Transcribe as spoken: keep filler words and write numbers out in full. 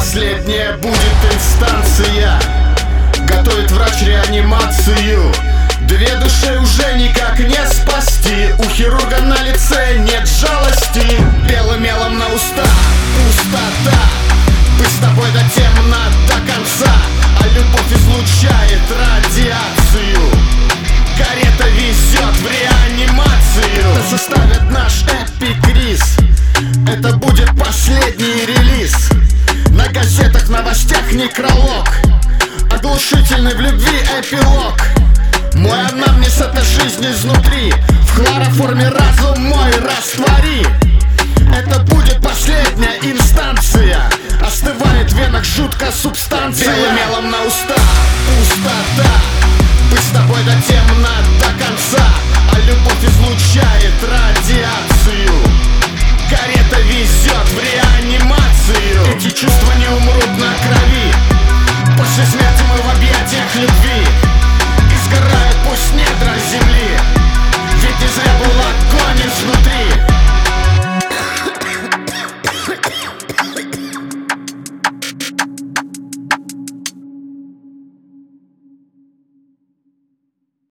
последняя будет инстанция. Готовит врач реанимацию. Две души уже никак не спасти. У хирурга на лице нет жалости. Белым мелом на уста пустота. Быть с тобой до темна до конца, а любовь излучает радиацию. Карета везет в реанимацию. Это составит наш эпикриз. Это будет последний релиз. На газетах, новостях некролог. Оглушительный в любви эпилог. Мой анамнез — это жизнь изнутри. В хлороформе разум мой раствори. Это будет последняя инстанция. Остывает в венах жутко субстанция. Белым мелом на уста пустота. Быть с тобой до темна до конца.